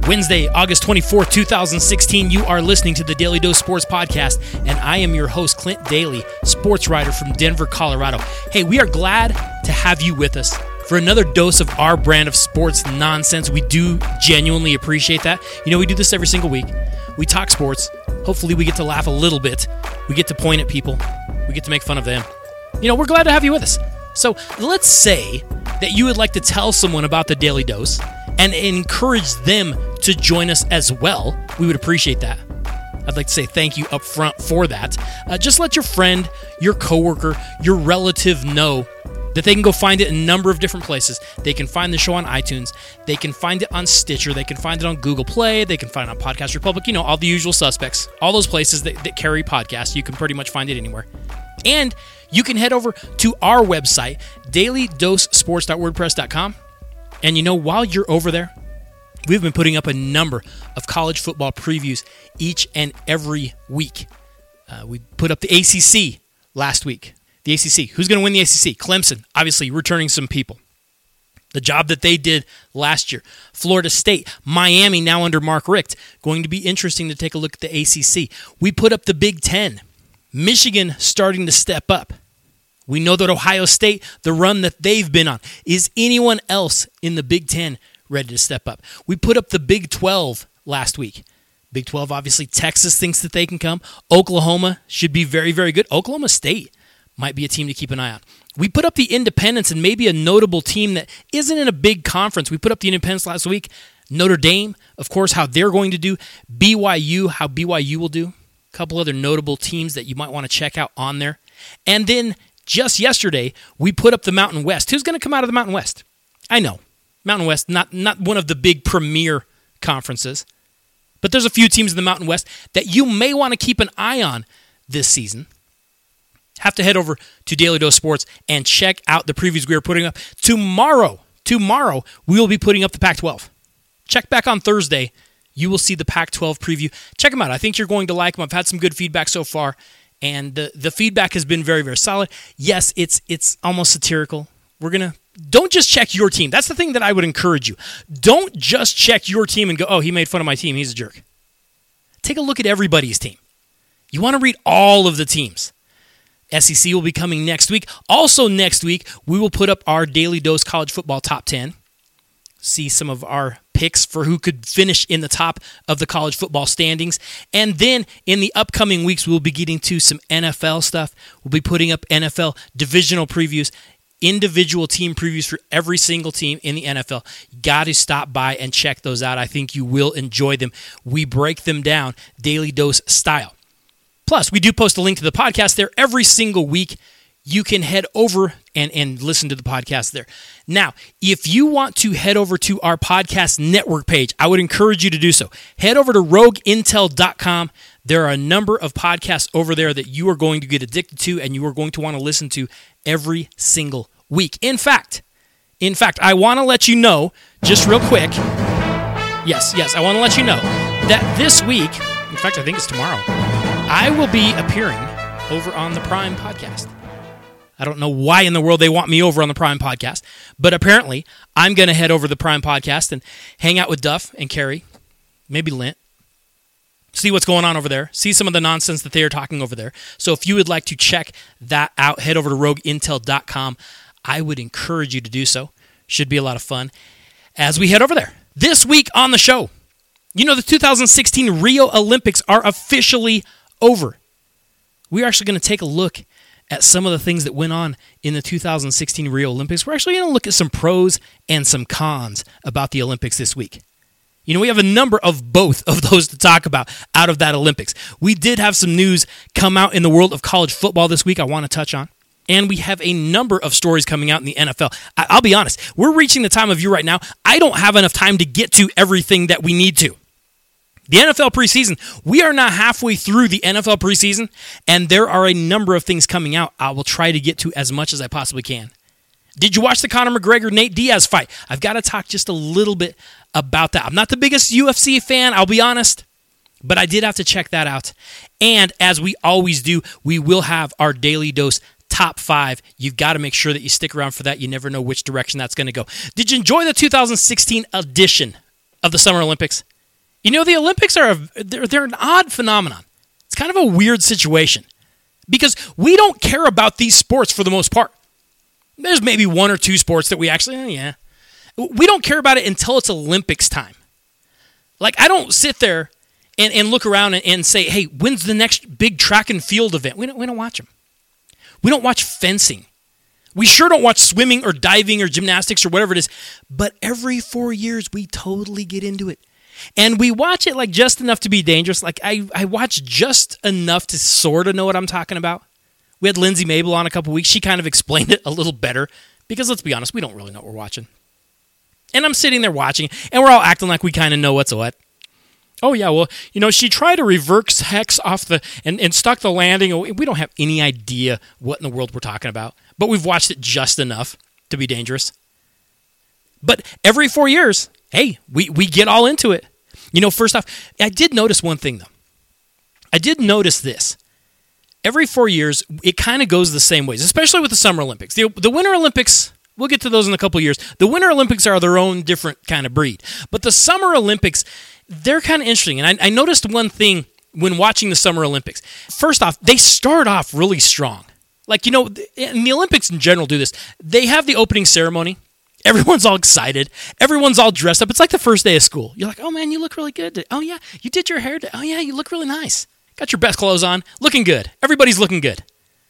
Wednesday, August 24th, 2016, you are listening to the Daily Dose Sports Podcast, and I am your host, Clint Daly, sports writer from Denver, Colorado. Hey, we are glad to have you with us for another dose of our brand of sports nonsense. We do genuinely appreciate that. You know, we do this every single week. We talk sports. Hopefully we get to laugh a little bit. We get to point at people. We get to make fun of them. You know, we're glad to have you with us. So let's say that you would like to tell someone about the Daily Dose and encourage them to join us as well. We would appreciate that. I'd like to say thank you up front for that. Just let your friend, your coworker, your relative know that they can go find it in a number of different places. They can find the show on iTunes. They can find it on Stitcher. They can find it on Google Play. They can find it on Podcast Republic. You know, all the usual suspects. All those places that carry podcasts. You can pretty much find it anywhere. And you can head over to our website, dailydosesports.wordpress.com. And you know, while you're over there, we've been putting up a number of college football previews each and every week. We put up the ACC last week. The ACC. Who's going to win the ACC? Clemson, obviously returning some people. The job that they did last year. Florida State, Miami, now under Mark Richt. Going to be interesting to take a look at the ACC. We put up the Big Ten. Michigan starting to step up. We know that Ohio State, the run that they've been on. Is anyone else in the Big Ten ready to step up? We put up the Big 12 last week. Big 12, obviously, Texas thinks that they can come. Oklahoma should be very, very good. Oklahoma State might be a team to keep an eye on. We put up the Independents and maybe a notable team that isn't in a big conference. We put up the Independents last week. Notre Dame, of course, how they're going to do. BYU, how BYU will do. A couple other notable teams that you might want to check out on there. And then just yesterday, we put up the Mountain West. Who's going to come out of the Mountain West? I know, Mountain West, not one of the big premier conferences, but there's a few teams in the Mountain West that you may want to keep an eye on this season. Have to head over to Daily Dose Sports and check out the previews we are putting up. Tomorrow, we will be putting up the Pac-12. Check back on Thursday. You will see the Pac-12 preview. Check them out. I think you're going to like them. I've had some good feedback so far, and the feedback has been very, very solid. Yes, it's almost satirical. Don't just check your team. That's the thing that I would encourage you. Don't just check your team and go, oh, he made fun of my team. He's a jerk. Take a look at everybody's team. You want to read all of the teams. SEC will be coming next week. Also next week, we will put up our Daily Dose College Football Top 10. See some of our picks for who could finish in the top of the college football standings. And then in the upcoming weeks, we'll be getting to some NFL stuff. We'll be putting up NFL divisional previews, individual team previews for every single team in the NFL. You got to stop by and check those out. I think you will enjoy them. We break them down Daily Dose style. Plus, we do post a link to the podcast there every single week. You can head over and listen to the podcast there. Now, if you want to head over to our podcast network page, I would encourage you to do so. Head over to rogueintel.com. There are a number of podcasts over there that you are going to get addicted to and you are going to want to listen to every single week. In fact, I want to let you know, just real quick, yes, I want to let you know that this week, in fact, I think it's tomorrow, I will be appearing over on the Prime Podcast. I don't know why in the world they want me over on the Prime Podcast, but apparently I'm going to head over to the Prime Podcast and hang out with Duff and Carrie, maybe Lint, see what's going on over there, see some of the nonsense that they are talking over there. So if you would like to check that out, head over to rogueintel.com. I would encourage you to do so. Should be a lot of fun as we head over there. This week on the show, you know, the 2016 Rio Olympics are officially over. We're actually going to take a look at some of the things that went on in the 2016 Rio Olympics. We're actually going to look at some pros and some cons about the Olympics this week. You know, we have a number of both of those to talk about out of that Olympics. We did have some news come out in the world of college football this week I want to touch on. And we have a number of stories coming out in the NFL. I'll be honest, we're reaching the time of year right now. I don't have enough time to get to everything that we need to. The NFL preseason, we are now halfway through the NFL preseason, and there are a number of things coming out I will try to get to as much as I possibly can. Did you watch the Conor McGregor-Nate Diaz fight? I've got to talk just a little bit about that. I'm not the biggest UFC fan, I'll be honest, but I did have to check that out. And as we always do, we will have our Daily Dose Top 5. You've got to make sure that you stick around for that. You never know which direction that's going to go. Did you enjoy the 2016 edition of the Summer Olympics? The Olympics they're an odd phenomenon. It's kind of a weird situation because we don't care about these sports for the most part. There's maybe one or two sports that we actually, we don't care about it until it's Olympics time. Like, I don't sit there and look around and say, hey, when's the next big track and field event? We don't watch them. We don't watch fencing. We sure don't watch swimming or diving or gymnastics or whatever it is. But every 4 years, we totally get into it. And we watch it like just enough to be dangerous. Like I watch just enough to sort of know what I'm talking about. We had Lindsay Mabel on a couple weeks. She kind of explained it a little better because let's be honest, we don't really know what we're watching. And I'm sitting there watching, and we're all acting like we kind of know what's what. Oh yeah, well, she tried to reverse hex off and stuck the landing. We don't have any idea what in the world we're talking about, but we've watched it just enough to be dangerous. But every 4 years, hey, we get all into it. First off, I did notice one thing, though. I did notice this. Every 4 years, it kind of goes the same ways, especially with the Summer Olympics. The Winter Olympics, we'll get to those in a couple of years. The Winter Olympics are their own different kind of breed. But the Summer Olympics, they're kind of interesting. And I noticed one thing when watching the Summer Olympics. First off, they start off really strong. Like, and the Olympics in general do this. They have the opening ceremony. Everyone's all excited. Everyone's all dressed up. It's like the first day of school. You're like, oh, man, you look really good. Oh, yeah, you did your hair. Oh, yeah, you look really nice. Got your best clothes on. Looking good. Everybody's looking good.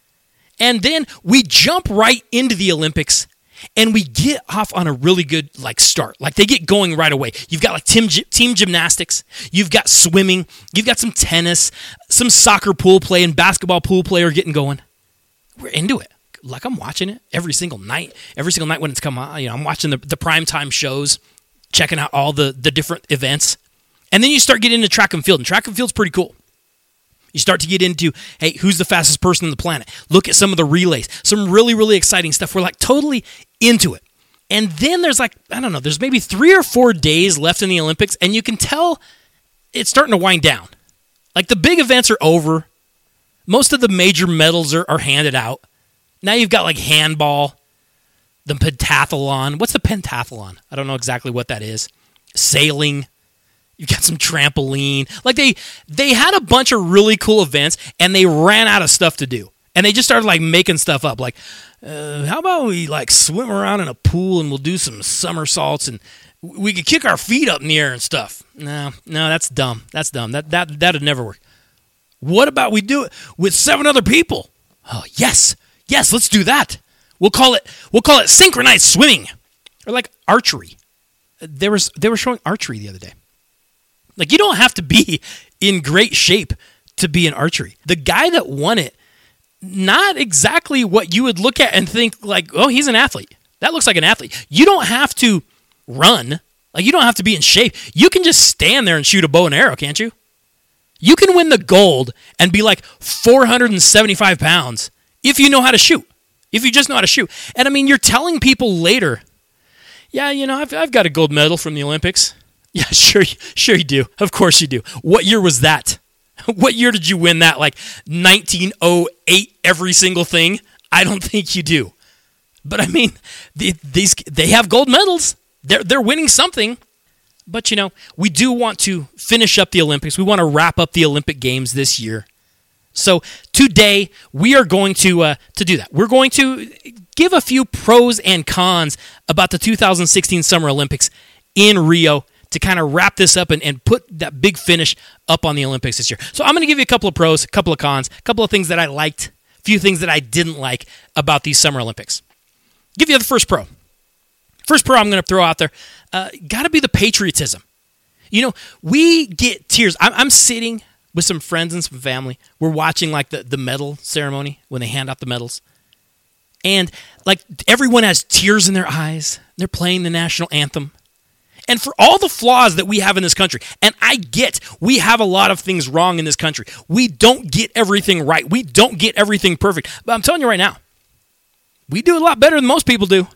And then we jump right into the Olympics, and we get off on a really good start. Like, they get going right away. You've got team gymnastics. You've got swimming. You've got some tennis, some soccer pool play, and basketball pool play are getting going. We're into it. Like, I'm watching it every single night. Every single night when it's come on, I'm watching the primetime shows, checking out all the different events. And then you start getting into track and field, and track and field's pretty cool. You start to get into, hey, who's the fastest person on the planet? Look at some of the relays. Some really, really exciting stuff. We're totally into it. And then there's there's maybe 3 or 4 days left in the Olympics, and you can tell it's starting to wind down. Like, the big events are over. Most of the major medals are handed out. Now you've got handball, the pentathlon. What's the pentathlon? I don't know exactly what that is. Sailing. You've got some trampoline. Like, they had a bunch of really cool events, and they ran out of stuff to do. And they just started making stuff up. How about we swim around in a pool and we'll do some somersaults and we could kick our feet up in the air and stuff. No, that's dumb. That's dumb. That'd never work. What about we do it with 7 other people? Oh, yes, let's do that. We'll call it synchronized swimming, or archery. They were showing archery the other day. You don't have to be in great shape to be in archery. The guy that won it, not exactly what you would look at and think oh, he's an athlete. That looks like an athlete. You don't have to run. You don't have to be in shape. You can just stand there and shoot a bow and arrow, can't you? You can win the gold and be 475 pounds if you know how to shoot. If you just know how to shoot. And you're telling people later, yeah, I've got a gold medal from the Olympics. Yeah, sure you do. Of course you do. What year was that? What year did you win that? 1908 every single thing? I don't think you do. But they have gold medals. They're winning something. But we do want to finish up the Olympics. We want to wrap up the Olympic Games this year. So today we are going to do that. We're going to give a few pros and cons about the 2016 Summer Olympics in Rio to kind of wrap this up and put that big finish up on the Olympics this year. So I'm going to give you a couple of pros, a couple of cons, a couple of things that I liked, a few things that I didn't like about these Summer Olympics. Give you the first pro. First pro I'm going to throw out there, got to be the patriotism. We get tears. I'm sitting with some friends and some family. We're watching the medal ceremony when they hand out the medals. And everyone has tears in their eyes. They're playing the national anthem. And for all the flaws that we have in this country, and I get we have a lot of things wrong in this country. We don't get everything right. We don't get everything perfect. But I'm telling you right now, we do a lot better than most people do.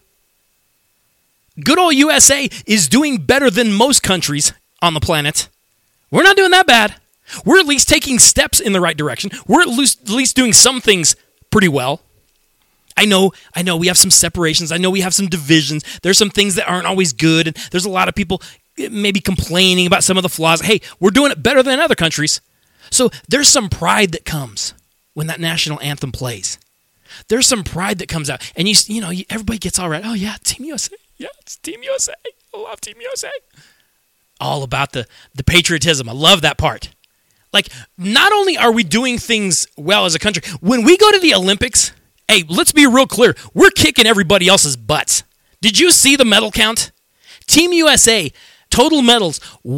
Good old USA is doing better than most countries on the planet. We're not doing that bad. We're at least taking steps in the right direction. We're at least doing some things pretty well. I know we have some separations. I know we have some divisions. There's some things that aren't always good. And there's a lot of people maybe complaining about some of the flaws. Hey, we're doing it better than other countries. So there's some pride that comes when that national anthem plays. There's some pride that comes out. And everybody gets all right. Oh, yeah, Team USA. Yeah, it's Team USA. I love Team USA. All about the patriotism. I love that part. Like, not only are we doing things well as a country, when we go to the Olympics, hey, let's be real clear. We're kicking everybody else's butts. Did you see the medal count? Team USA, total medals,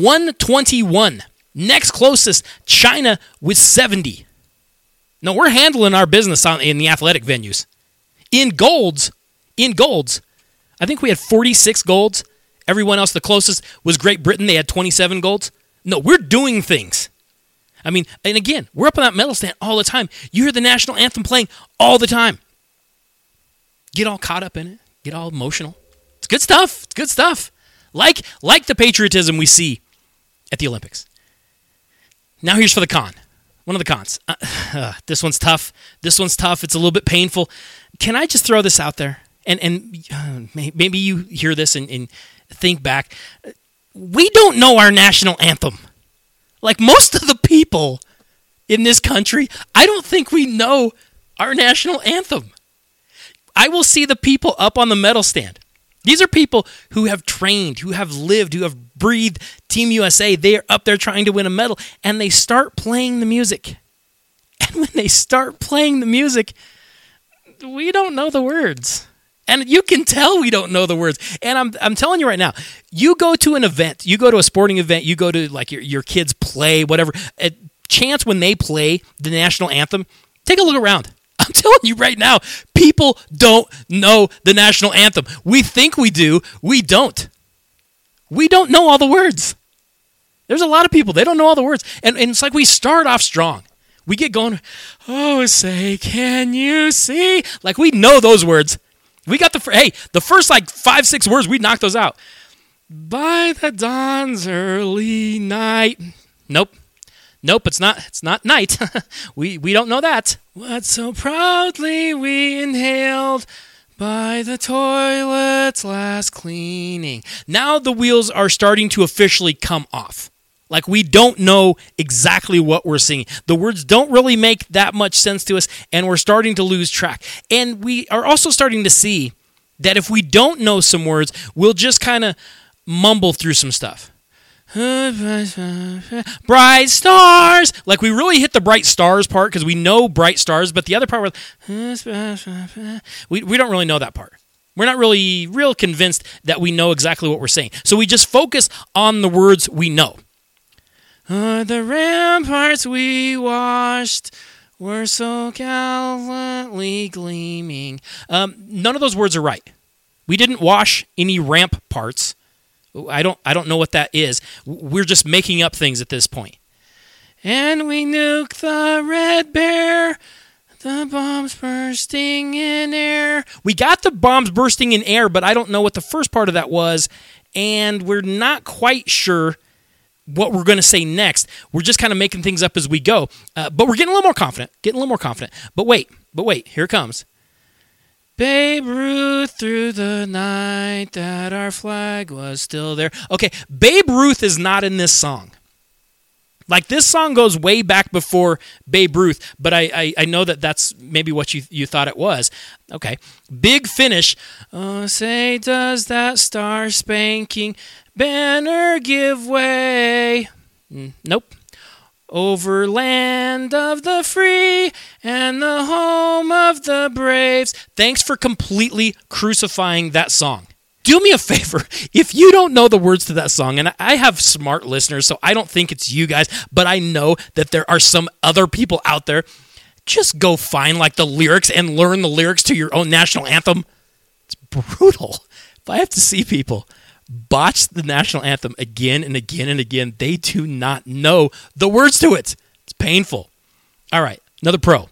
121. Next closest, China with 70. No, we're handling our business in the athletic venues. In golds, I think we had 46 golds. Everyone else, the closest was Great Britain. They had 27 golds. No, we're doing things. I mean, and again, we're up on that medal stand all the time. You hear the national anthem playing all the time. Get all caught up in it. Get all emotional. It's good stuff. It's good stuff. Like the patriotism we see at the Olympics. Now here's for the con. One of the cons. This one's tough. It's a little bit painful. Can I just throw this out there? And maybe you hear this and think back. We don't know our national anthem. Like most of the people in this country, I don't think we know our national anthem. I will see the people up on the medal stand. These are people who have trained, who have lived, who have breathed Team USA. They are up there trying to win a medal, and they start playing the music. And when they start playing the music, we don't know the words. And you can tell we don't know the words. And I'm telling you right now, you go to an event, you go to a sporting event, you go to like your kids play, whatever, a chance when they play the national anthem, take a look around. I'm telling you right now, people don't know the national anthem. We think we do. We don't. We don't know all the words. There's a lot of people, they don't know all the words. And it's like we start off strong. We get going, oh, say, can you see? Like we know those words. We got the first like 5-6 words, we knocked those out. By the dawn's early night. Nope, it's not night. we don't know that. What so proudly we inhaled by the toilet's last cleaning. Now the wheels are starting to officially come off. Like we don't know exactly what we're singing. The words don't really make that much sense to us, and we're starting to lose track. And we are also starting to see that if we don't know some words, we'll just kind of mumble through some stuff. Bright stars. Like we really hit the bright stars part because we know bright stars, but the other part was we don't really know that part. We're not really real convinced that we know exactly what we're saying. So we just focus on the words we know. The ramparts we washed were so gallantly gleaming. None of those words are right. We didn't wash any ramp parts. I don't know what that is. We're just making up things at this point. And we nuked the Red Bear, the bombs bursting in air. We got the bombs bursting in air, but I don't know what the first part of that was, and we're not quite sure what we're going to say next. We're just kind of making things up as we go, but we're getting a little more confident. But wait, here it comes. Babe Ruth through the night that our flag was still there. Okay, Babe Ruth is not in this song. Like this song goes way back before Babe Ruth, but I know that that's maybe what you thought it was. Okay, Big Finish. Oh, say does that star-spanking banner give way? Nope. Over land of the free and the home of the braves. Thanks for completely crucifying that song. Do me a favor, if you don't know the words to that song, and I have smart listeners, so I don't think it's you guys, but I know that there are some other people out there, just go find like the lyrics and learn the lyrics to your own national anthem. It's brutal. If I have to see people botch the national anthem again and again and again, they do not know the words to it. It's painful. All right, another pro.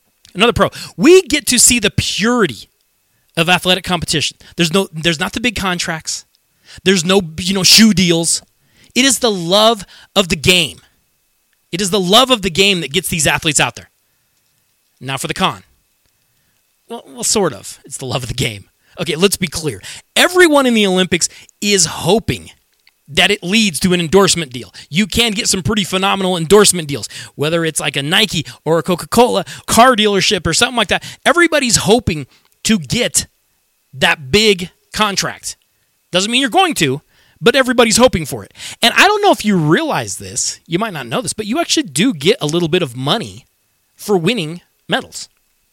We get to see the purity of athletic competition. There's not the big contracts. There's no shoe deals. It is the love of the game. It is the love of the game that gets these athletes out there. Now for the con. Well, sort of. It's the love of the game. Okay, let's be clear. Everyone in the Olympics is hoping that it leads to an endorsement deal. You can get some pretty phenomenal endorsement deals, whether it's like a Nike or a Coca-Cola car dealership or something like that. Everybody's hoping to get that big contract. Doesn't mean you're going to, but everybody's hoping for it. And I don't know if you realize this. You might not know this, but you actually do get a little bit of money for winning medals.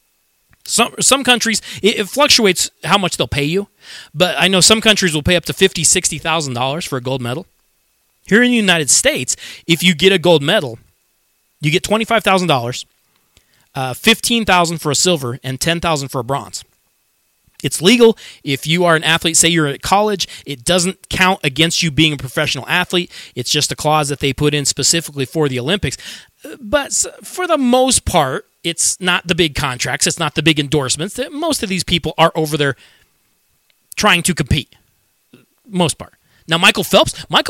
Some countries, it fluctuates how much they'll pay you, but I know some countries will pay up to $50,000, $60,000 for a gold medal. Here in the United States, if you get a gold medal, you get $25,000, $15,000 for a silver, and $10,000 for a bronze. It's legal if you are an athlete. Say you're at college, it doesn't count against you being a professional athlete. It's just a clause that they put in specifically for the Olympics. But for the most part, it's not the big contracts. It's not the big endorsements. Most of these people are over there trying to compete. Most part. Now, Michael Phelps made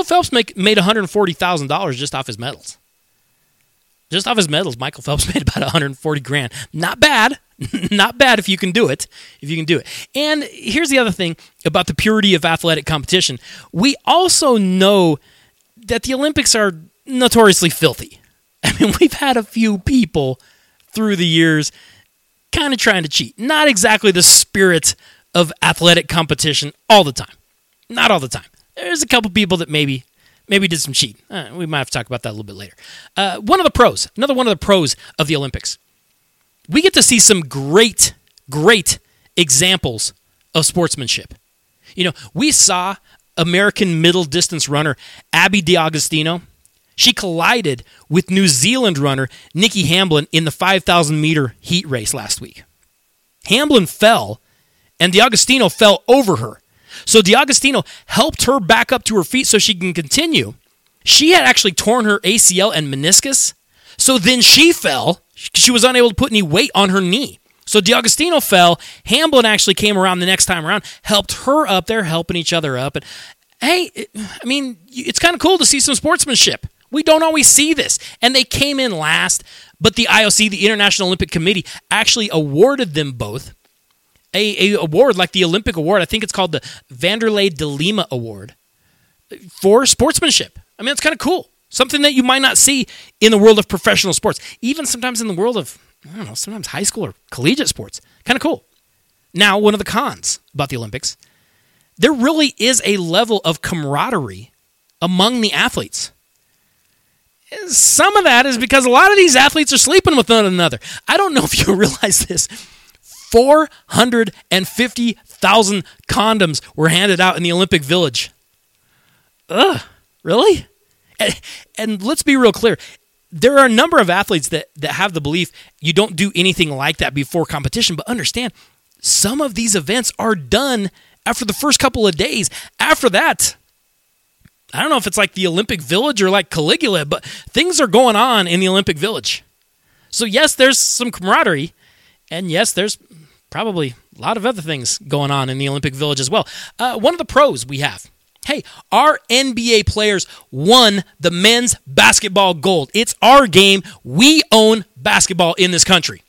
$140,000 just off his medals. Just off his medals, Michael Phelps made about $140,000. Not bad. Not bad if you can do it. And here's the other thing about the purity of athletic competition. We also know that the Olympics are notoriously filthy. I mean, we've had a few people through the years kind of trying to cheat. Not exactly the spirit of athletic competition all the time. Not all the time. There's a couple people that maybe did some cheating. We might have to talk about that a little bit later. Another one of the pros of the Olympics. We get to see some great examples of sportsmanship. You know, we saw American middle distance runner Abby D'Agostino. She collided with New Zealand runner Nikki Hamblin in the 5,000-meter heat race last week. Hamblin fell, and D'Agostino fell over her. So D'Agostino helped her back up to her feet so she can continue. She had actually torn her ACL and meniscus, so then she fell. She was unable to put any weight on her knee. So D'Agostino fell. Hamblin actually came around the next time around, helped her up. They're helping each other up. And hey, I mean, it's kind of cool to see some sportsmanship. We don't always see this. And they came in last, but the IOC, the International Olympic Committee, actually awarded them both a award like the Olympic Award. I think it's called the Vanderlei de Lima Award for sportsmanship. I mean, it's kind of cool. Something that you might not see in the world of professional sports. Even sometimes in the world of, I don't know, sometimes high school or collegiate sports. Kind of cool. Now, one of the cons about the Olympics, there really is a level of camaraderie among the athletes. Some of that is because a lot of these athletes are sleeping with one another. I don't know if you realize this. 450,000 condoms were handed out in the Olympic Village. Ugh, really? And let's be real clear. There are a number of athletes that have the belief you don't do anything like that before competition, but understand, some of these events are done after the first couple of days. After that, I don't know if it's like the Olympic Village or like Caligula, but things are going on in the Olympic Village. So yes, there's some camaraderie, and yes, there's probably a lot of other things going on in the Olympic Village as well. One of the pros we have, hey, our NBA players won the men's basketball gold. It's our game. We own basketball in this country.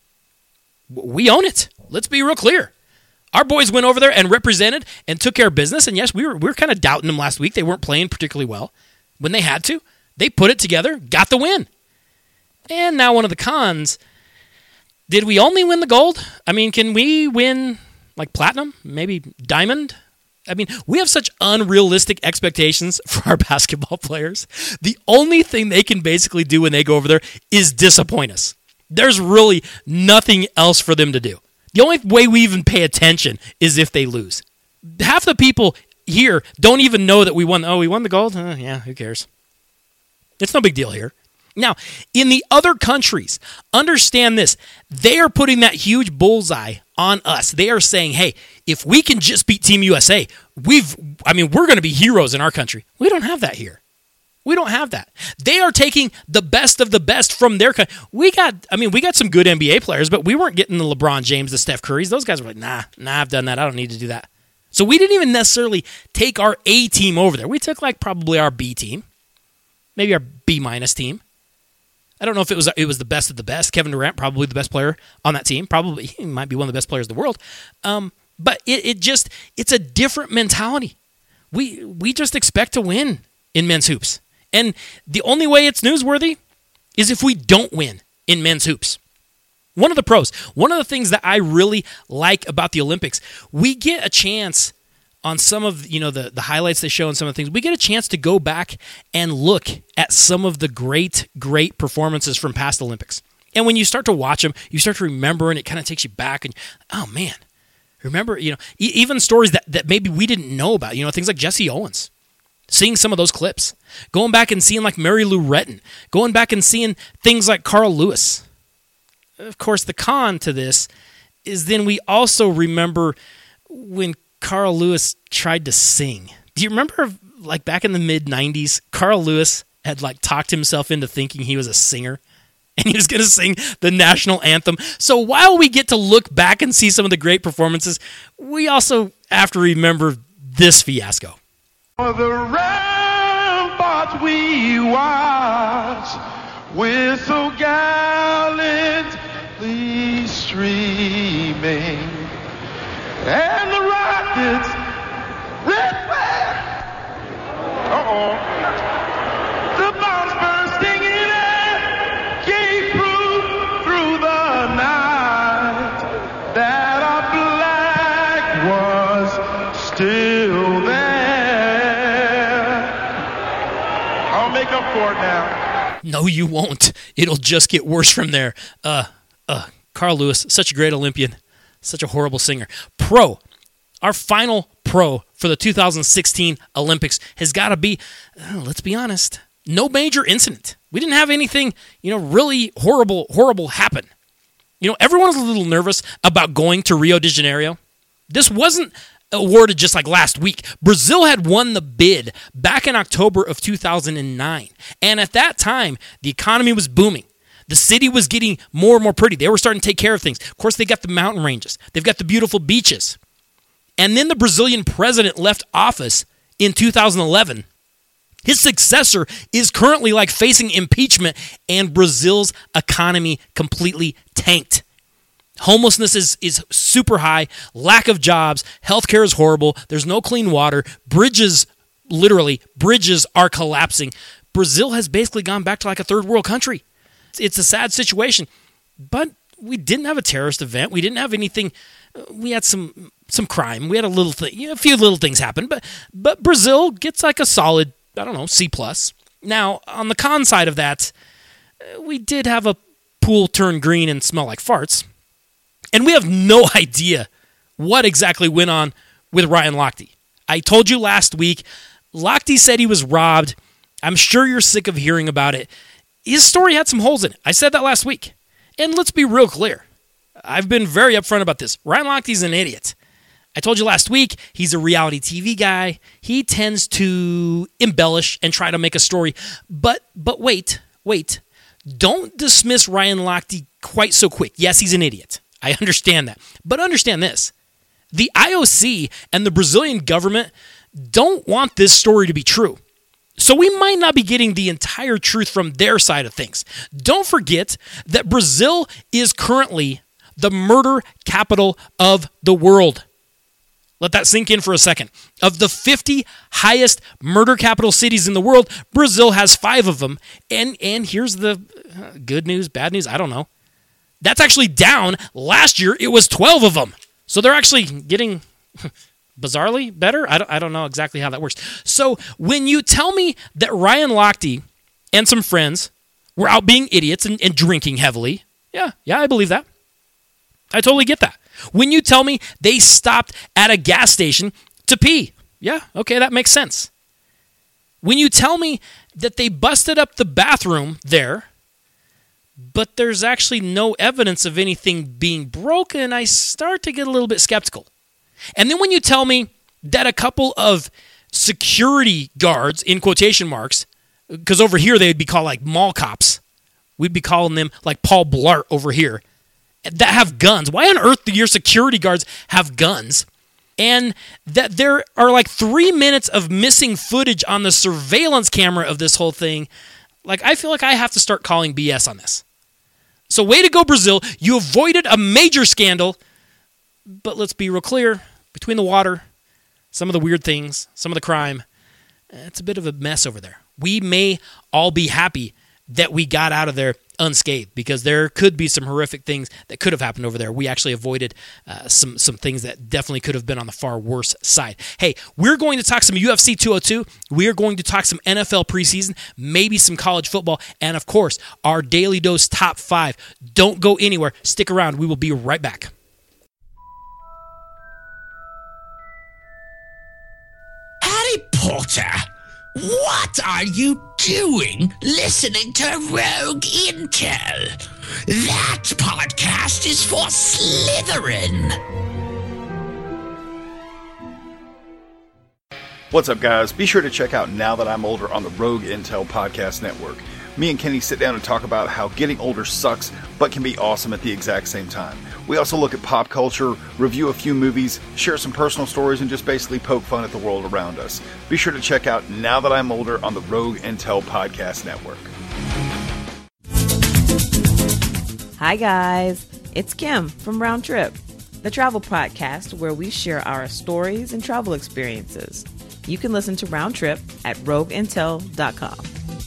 We own it. Let's be real clear. Our boys went over there and represented and took care of business. And yes, we were kind of doubting them last week. They weren't playing particularly well. When they had to, they put it together, got the win. And now one of the cons, did we only win the gold? I mean, can we win like platinum, maybe diamond? I mean, we have such unrealistic expectations for our basketball players. The only thing they can basically do when they go over there is disappoint us. There's really nothing else for them to do. The only way we even pay attention is if they lose. Half the people here don't even know that we won. Oh, we won the gold? Yeah, who cares? It's no big deal here. Now, in the other countries, understand this. They are putting that huge bullseye on us. They are saying, hey, if we can just beat Team USA, we're going to be heroes in our country. We don't have that here. We don't have that. They are taking the best of the best from their country. We got some good NBA players, but we weren't getting the LeBron James, the Steph Currys. Those guys were like, nah, I've done that. I don't need to do that. So we didn't even necessarily take our A team over there. We took like probably our B team, maybe our B- team. I don't know if it was the best of the best. Kevin Durant, probably the best player on that team. Probably he might be one of the best players in the world. But it's a different mentality. We just expect to win in men's hoops. And the only way it's newsworthy is if we don't win in men's hoops. One of the things that I really like about the Olympics, we get a chance on some of the highlights they show and some of the things, we get a chance to go back and look at some of the great performances from past Olympics. And when you start to watch them, you start to remember, and it kind of takes you back. And, oh, man, remember, even stories that maybe we didn't know about, things like Jesse Owens. Seeing some of those clips. Going back and seeing like Mary Lou Retton. Going back and seeing things like Carl Lewis. Of course, the con to this is then we also remember when Carl Lewis tried to sing. Do you remember, like, back in the mid-'90s, Carl Lewis had, like, talked himself into thinking he was a singer, and he was going to sing the national anthem. So while we get to look back and see some of the great performances, we also have to remember this fiasco. For the ramparts we watch, we're so gallantly streaming, and the rockets, red flag, the bombs bursting in air, gave proof through the night that our flag was still there. I'll make up for it now. No, you won't. It'll just get worse from there. Carl Lewis, such a great Olympian, such a horrible singer. Our final pro for the 2016 Olympics has got to be, let's be honest, no major incident. We didn't have anything, really horrible happen. Everyone was a little nervous about going to Rio de Janeiro. This wasn't awarded just like last week. Brazil had won the bid back in October of 2009. And at that time, the economy was booming. The city was getting more and more pretty. They were starting to take care of things. Of course, they got the mountain ranges. They've got the beautiful beaches. And then the Brazilian president left office in 2011. His successor is currently facing impeachment, and Brazil's economy completely tanked. Homelessness is super high, lack of jobs, healthcare is horrible, there's no clean water, bridges are collapsing. Brazil has basically gone back to like a third world country. It's a sad situation, but we didn't have a terrorist event. We didn't have anything. We had some crime. We had a few little things happen, but Brazil gets like a solid, C+. Now, on the con side of that, we did have a pool turn green and smell like farts. And we have no idea what exactly went on with Ryan Lochte. I told you last week, Lochte said he was robbed. I'm sure you're sick of hearing about it. His story had some holes in it. I said that last week. And let's be real clear. I've been very upfront about this. Ryan Lochte's an idiot. I told you last week, he's a reality TV guy. He tends to embellish and try to make a story. But wait. Don't dismiss Ryan Lochte quite so quick. Yes, he's an idiot. I understand that. But understand this. The IOC and the Brazilian government don't want this story to be true. So we might not be getting the entire truth from their side of things. Don't forget that Brazil is currently the murder capital of the world. Let that sink in for a second. Of the 50 highest murder capital cities in the world, Brazil has 5 of them. And here's the good news, bad news, I don't know. That's actually down. Last year, it was 12 of them. So they're actually getting bizarrely better. I don't know exactly how that works. So when you tell me that Ryan Lochte and some friends were out being idiots and drinking heavily, yeah, I believe that. I totally get that. When you tell me they stopped at a gas station to pee, yeah, okay, that makes sense. When you tell me that they busted up the bathroom there, but there's actually no evidence of anything being broken, I start to get a little bit skeptical. And then when you tell me that a couple of security guards, in quotation marks, because over here they would be called like mall cops, we'd be calling them like Paul Blart over here, that have guns. Why on earth do your security guards have guns? And that there are like 3 minutes of missing footage on the surveillance camera of this whole thing. I feel like I have to start calling BS on this. So way to go, Brazil. You avoided a major scandal. But let's be real clear. Between the water, some of the weird things, some of the crime. It's a bit of a mess over there. We may all be happy that we got out of there unscathed, because there could be some horrific things that could have happened over there. We actually avoided some things that definitely could have been on the far worse side. Hey, we're going to talk some UFC 202. We are going to talk some NFL preseason, maybe some college football, and of course, our Daily Dose Top 5. Don't go anywhere. Stick around. We will be right back. Harry Potter, what are you doing listening to Rogue Intel? That podcast is for Slytherin. What's up, guys? Be sure to check out Now That I'm Older on the Rogue Intel Podcast Network. Me and Kenny sit down and talk about how getting older sucks, but can be awesome at the exact same time. We also look at pop culture, review a few movies, share some personal stories, and just basically poke fun at the world around us. Be sure to check out Now That I'm Older on the Rogue Intel Podcast Network. Hi, guys. It's Kim from Round Trip, the travel podcast where we share our stories and travel experiences. You can listen to Round Trip at rogueintel.com.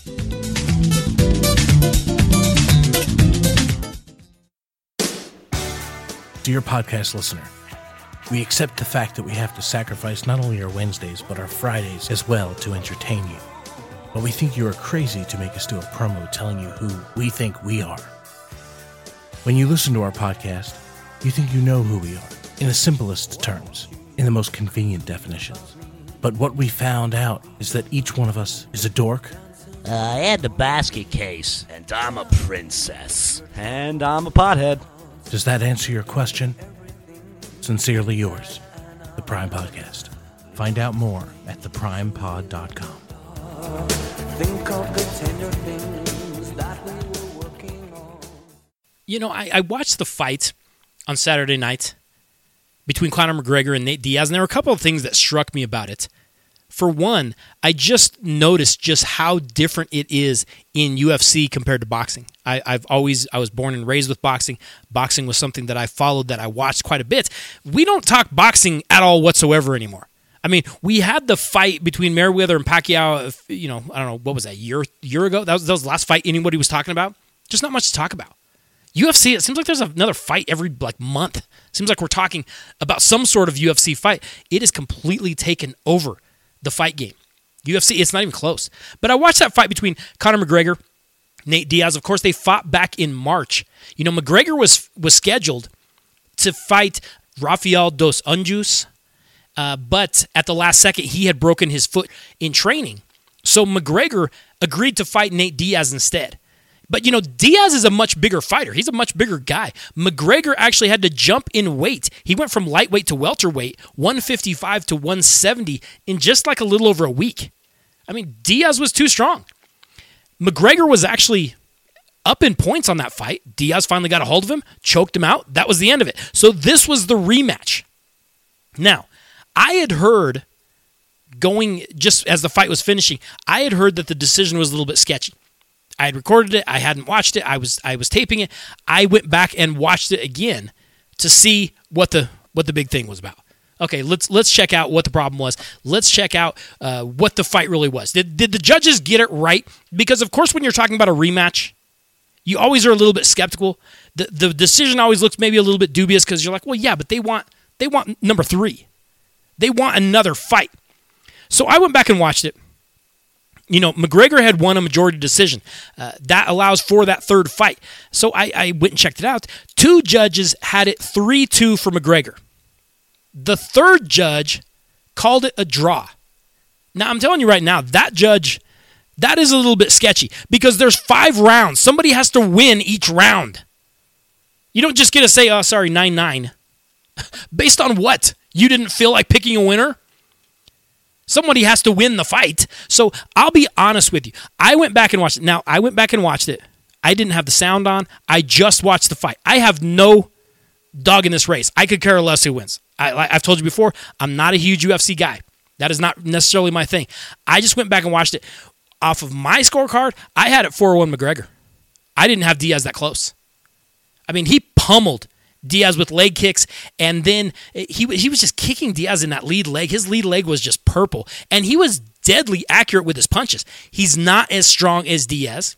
Dear podcast listener, we accept the fact that we have to sacrifice not only our Wednesdays, but our Fridays as well to entertain you. But we think you are crazy to make us do a promo telling you who we think we are. When you listen to our podcast, you think you know who we are, in the simplest terms, in the most convenient definitions. But what we found out is that each one of us is a dork, and a basket case. And I'm a princess. And I'm a pothead. Does that answer your question? Sincerely yours, The Prime Podcast. Find out more at theprimepod.com. Think of the tender things that we were working on. You know, I watched the fight on Saturday night between Conor McGregor and Nate Diaz, and there were a couple of things that struck me about it. For one, I just noticed just how different it is in UFC compared to boxing. I was born and raised with boxing. Boxing was something that I followed, that I watched quite a bit. We don't talk boxing at all whatsoever anymore. I mean, we had the fight between Mayweather and Pacquiao, I don't know, what was that, year ago? That was the last fight anybody was talking about. Just not much to talk about. UFC, it seems like there's another fight every month. It seems like we're talking about some sort of UFC fight. It has completely taken over the fight game. UFC, it's not even close. But I watched that fight between Conor McGregor, Nate Diaz. Of course, they fought back in March. You know, McGregor was scheduled to fight Rafael dos Anjos, but at the last second, he had broken his foot in training. So McGregor agreed to fight Nate Diaz instead. But, you know, Diaz is a much bigger fighter. He's a much bigger guy. McGregor actually had to jump in weight. He went from lightweight to welterweight, 155 to 170 in just like a little over a week. I mean, Diaz was too strong. McGregor was actually up in points on that fight. Diaz finally got a hold of him, choked him out. That was the end of it. So this was the rematch. Now, I had heard, going just as the fight was finishing, I had heard that the decision was a little bit sketchy. I had recorded it. I hadn't watched it. I was taping it. I went back and watched it again to see what the big thing was about. Okay, let's check out what the problem was. Let's check out what the fight really was. Did the judges get it right? Because of course, when you're talking about a rematch, you always are a little bit skeptical. The decision always looks maybe a little bit dubious because you're like, well, yeah, but they want number 3. They want another fight. So I went back and watched it. You know, McGregor had won a majority decision. That allows for that third fight. So I went and checked it out. 2 judges had it 3-2 for McGregor. The third judge called it a draw. Now, I'm telling you right now, that judge, that is a little bit sketchy because there's 5 rounds. Somebody has to win each round. You don't just get to say, oh, sorry, 9-9. Based on what? You didn't feel like picking a winner? Somebody has to win the fight. So I'll be honest with you. I went back and watched it. Now, I went back and watched it. I didn't have the sound on. I just watched the fight. I have no dog in this race. I could care less who wins. I've told you before, I'm not a huge UFC guy. That is not necessarily my thing. I just went back and watched it. Off of my scorecard, I had it 4-1 McGregor. I didn't have Diaz that close. I mean, he pummeled Diaz with leg kicks, and then he was just kicking Diaz in that lead leg. His lead leg was just purple, and he was deadly accurate with his punches. He's not as strong as Diaz.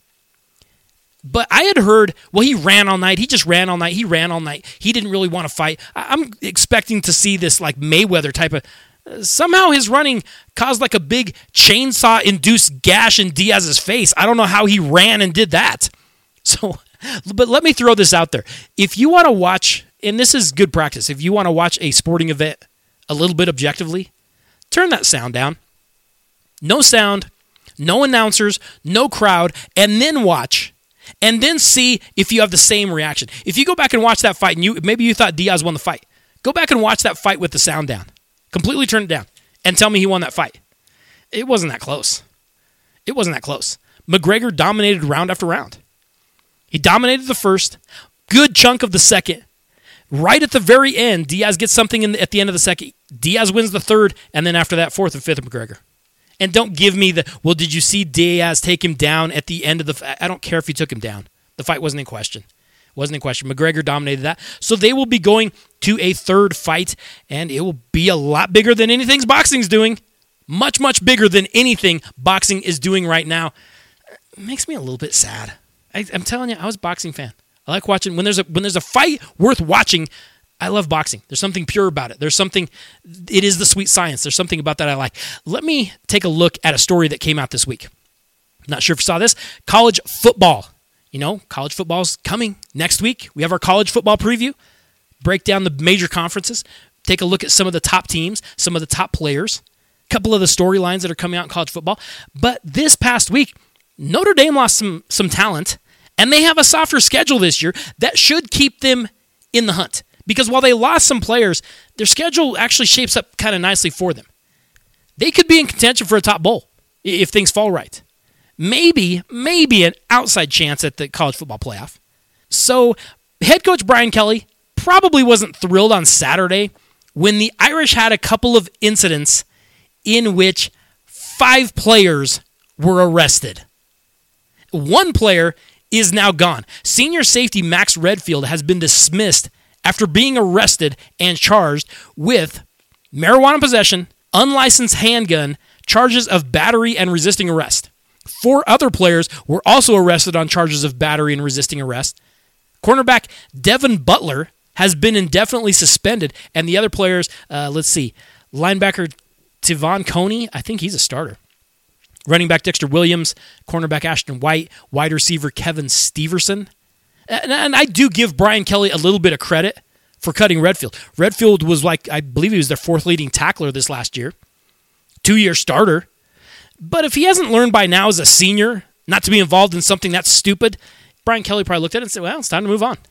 But I had heard, well, he ran all night. He just ran all night. He ran all night. He didn't really want to fight. I'm expecting to see this like Mayweather type of... somehow his running caused like a big chainsaw-induced gash in Diaz's face. I don't know how he ran and did that. So, but let me throw this out there. If you want to watch, and this is good practice, if you want to watch a sporting event a little bit objectively, turn that sound down. No sound, no announcers, no crowd, and then watch. And then see if you have the same reaction. If you go back and watch that fight, and maybe you thought Diaz won the fight, go back and watch that fight with the sound down. Completely turn it down. And tell me he won that fight. It wasn't that close. It wasn't that close. McGregor dominated round after round. He dominated the first, good chunk of the second. Right at the very end, Diaz gets something at the end of the second. Diaz wins the third, and then after that, fourth and fifth, McGregor. And don't give me well, did you see Diaz take him down at the end of the fight? I don't care if he took him down. The fight wasn't in question. McGregor dominated that. So they will be going to a third fight, and it will be a lot bigger than anything boxing's doing. Much, much bigger than anything boxing is doing right now. It makes me a little bit sad. I'm telling you, I was a boxing fan. I like watching. When there's a fight worth watching, I love boxing. There's something pure about it. It is the sweet science. There's something about that I like. Let me take a look at a story that came out this week. Not sure if you saw this. College football. College football's coming next week. We have our college football preview. Break down the major conferences. Take a look at some of the top teams, some of the top players, a couple of the storylines that are coming out in college football. But this past week, Notre Dame lost some talent, and they have a softer schedule this year that should keep them in the hunt. Because while they lost some players, their schedule actually shapes up kind of nicely for them. They could be in contention for a top bowl if things fall right. Maybe an outside chance at the college football playoff. So head coach Brian Kelly probably wasn't thrilled on Saturday when the Irish had a couple of incidents in which 5 players were arrested. One player is now gone. Senior safety Max Redfield has been dismissed after being arrested and charged with marijuana possession, unlicensed handgun, charges of battery and resisting arrest. 4 other players were also arrested on charges of battery and resisting arrest. Cornerback Devin Butler has been indefinitely suspended, and the other players, linebacker Tivon Coney, I think he's a starter. Running back Dexter Williams, cornerback Ashton White, wide receiver Kevin Steverson. And I do give Brian Kelly a little bit of credit for cutting Redfield. Redfield was I believe he was their 4th leading tackler this last year. 2-year starter. But if he hasn't learned by now as a senior not to be involved in something that's stupid, Brian Kelly probably looked at it and said, well, it's time to move on.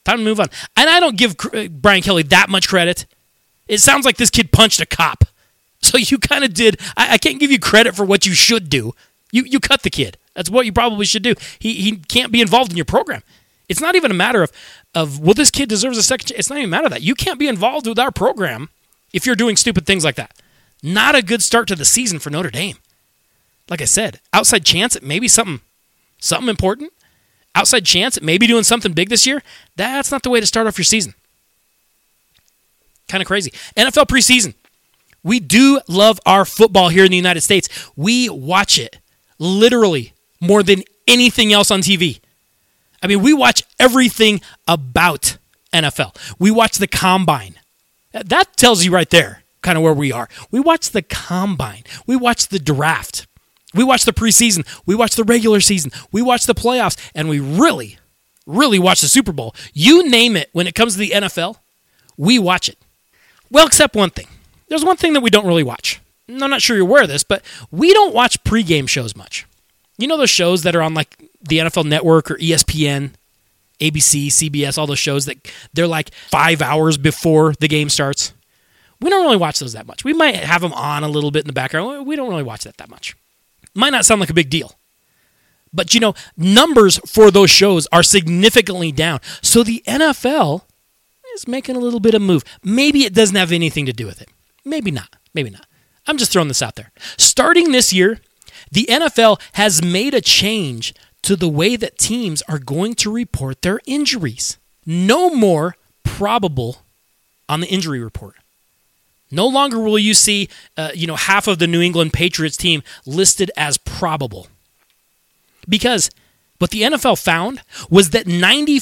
And I don't give Brian Kelly that much credit. It sounds like this kid punched a cop. So you kind of did. I can't give you credit for what you should do. You cut the kid. That's what you probably should do. He can't be involved in your program. It's not even a matter of well, this kid deserves a second chance. It's not even a matter of that. You can't be involved with our program if you're doing stupid things like that. Not a good start to the season for Notre Dame. Like I said, outside chance at maybe something important. Outside chance at maybe doing something big this year. That's not the way to start off your season. Kind of crazy. NFL preseason. We do love our football here in the United States. We watch it literally more than anything else on TV. I mean, we watch everything about NFL. We watch the combine. That tells you right there kind of where we are. We watch the combine. We watch the draft. We watch the preseason. We watch the regular season. We watch the playoffs. And we really, really watch the Super Bowl. You name it when it comes to the NFL, we watch it. Well, except one thing. There's one thing that we don't really watch. I'm not sure you're aware of this, but we don't watch pregame shows much. You know those shows that are on like the NFL Network or ESPN, ABC, CBS, all those shows that they're like 5 hours before the game starts? We don't really watch those that much. We might have them on a little bit in the background. We don't really watch that much. Might not sound like a big deal. But, you know, numbers for those shows are significantly down. So the NFL is making a little bit of move. Maybe it doesn't have anything to do with it. Maybe not. Maybe not. I'm just throwing this out there. Starting this year, the NFL has made a change to the way that teams are going to report their injuries. No more probable on the injury report. No longer will you see, half of the New England Patriots team listed as probable. Because what the NFL found was that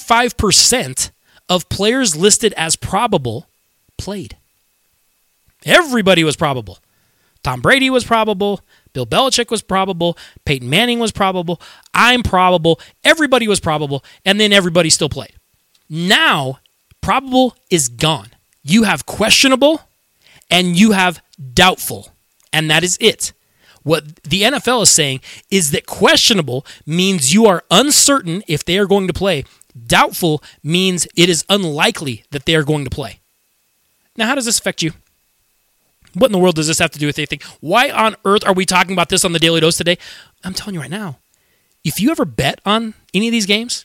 95% of players listed as probable played. Everybody was probable. Tom Brady was probable. Bill Belichick was probable. Peyton Manning was probable. I'm probable. Everybody was probable. And then everybody still played. Now, probable is gone. You have questionable and you have doubtful. And that is it. What the NFL is saying is that questionable means you are uncertain if they are going to play. Doubtful means it is unlikely that they are going to play. Now, how does this affect you? What in the world does this have to do with anything? Why on earth are we talking about this on the Daily Dose today? I'm telling you right now, if you ever bet on any of these games,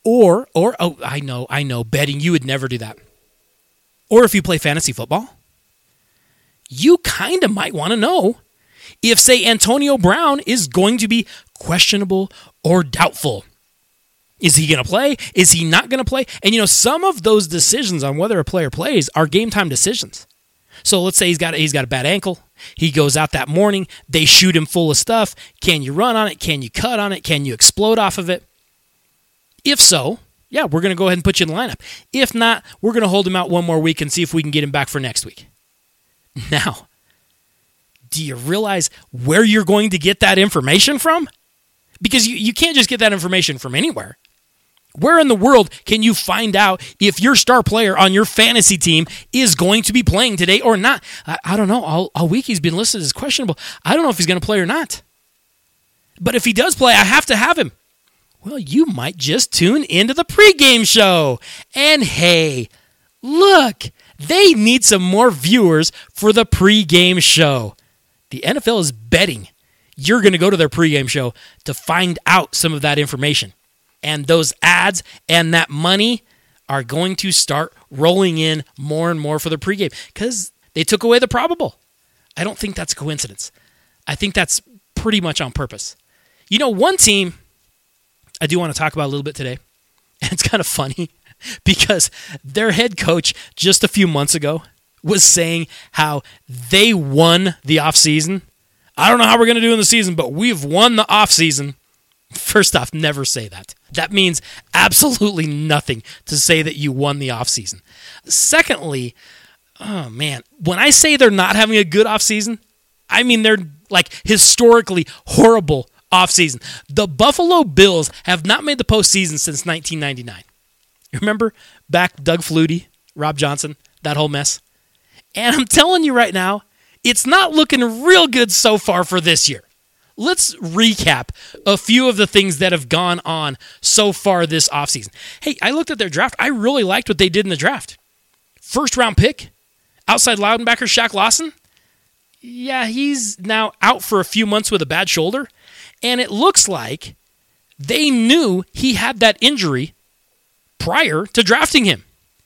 I know, betting, you would never do that. Or if you play fantasy football, you kind of might want to know if, say, Antonio Brown is going to be questionable or doubtful. Is he going to play? Is he not going to play? And, some of those decisions on whether a player plays are game time decisions. So let's say he's got a bad ankle. He goes out that morning. They shoot him full of stuff. Can you run on it? Can you cut on it? Can you explode off of it? If so, yeah, we're going to go ahead and put you in the lineup. If not, we're going to hold him out one more week and see if we can get him back for next week. Now, do you realize where you're going to get that information from? Because you can't just get that information from anywhere. Where in the world can you find out if your star player on your fantasy team is going to be playing today or not? I don't know. All week he's been listed as questionable. I don't know if he's going to play or not. But if he does play, I have to have him. Well, you might just tune into the pregame show. And hey, look, they need some more viewers for the pregame show. The NFL is betting you're going to go to their pregame show to find out some of that information. And those ads and that money are going to start rolling in more and more for the pregame because they took away the probable. I don't think that's a coincidence. I think that's pretty much on purpose. One team I do want to talk about a little bit today, and it's kind of funny because their head coach just a few months ago was saying how they won the offseason. I don't know how we're going to do in the season, but we've won the offseason. First off, never say that. That means absolutely nothing to say that you won the offseason. Secondly, oh man, when I say they're not having a good offseason, I mean they're like historically horrible offseason. The Buffalo Bills have not made the postseason since 1999. Remember back Doug Flutie, Rob Johnson, that whole mess? And I'm telling you right now, it's not looking real good so far for this year. Let's recap a few of the things that have gone on so far this offseason. Hey, I looked at their draft. I really liked what they did in the draft. First round pick, outside linebacker Shaq Lawson. Yeah, he's now out for a few months with a bad shoulder. And it looks like they knew he had that injury prior to drafting him.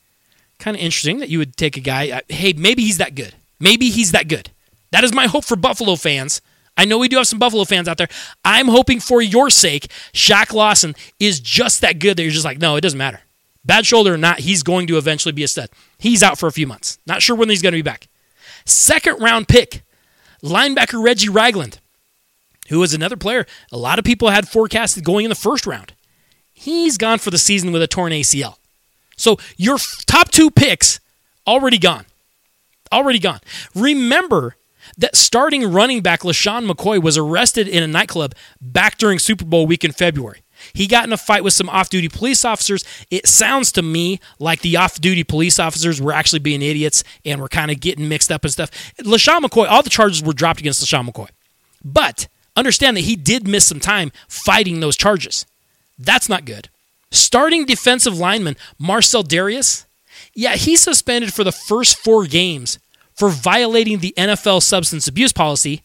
Kind of interesting that you would take a guy, hey, maybe he's that good. Maybe he's that good. That is my hope for Buffalo fans. I know we do have some Buffalo fans out there. I'm hoping for your sake, Shaq Lawson is just that good that you're just like, no, it doesn't matter. Bad shoulder or not, he's going to eventually be a stud. He's out for a few months. Not sure when he's going to be back. Second round pick, linebacker Reggie Ragland, who was another player a lot of people had forecasted going in the first round. He's gone for the season with a torn ACL. So your top two picks, already gone. Already gone. Remember that starting running back LaShawn McCoy was arrested in a nightclub back during Super Bowl week in February. He got in a fight with some off-duty police officers. It sounds to me like the off-duty police officers were actually being idiots and were kind of getting mixed up and stuff. LaShawn McCoy, all the charges were dropped against LaShawn McCoy. But understand that he did miss some time fighting those charges. That's not good. Starting defensive lineman Marcel Darius, yeah, he's suspended for the first 4 games for violating the NFL substance abuse policy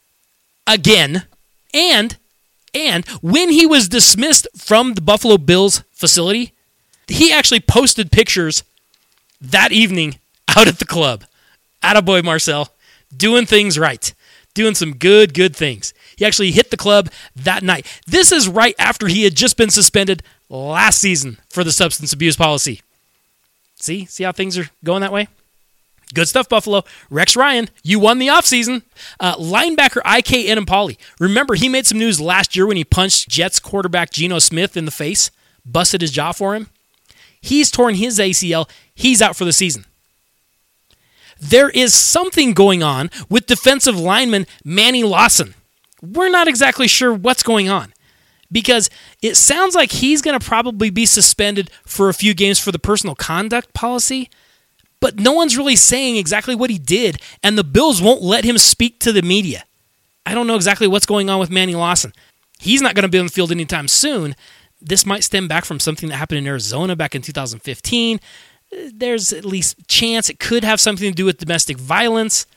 again. And when he was dismissed from the Buffalo Bills facility, he actually posted pictures that evening out at the club. Attaboy, Marcel. Doing things right. Doing some good things. He actually hit the club that night. This is right after he had just been suspended last season for the substance abuse policy. See how things are going that way? Good stuff, Buffalo. Rex Ryan, you won the offseason. Linebacker IK Enemkpali. Remember, he made some news last year when he punched Jets quarterback Geno Smith in the face, busted his jaw for him. He's torn his ACL. He's out for the season. There is something going on with defensive lineman Manny Lawson. We're not exactly sure what's going on because it sounds like he's going to probably be suspended for a few games for the personal conduct policy, but no one's really saying exactly what he did, and the Bills won't let him speak to the media. I don't know exactly what's going on with Manny Lawson. He's not going to be on the field anytime soon. This might stem back from something that happened in Arizona back in 2015. There's at least a chance it could have something to do with domestic violence.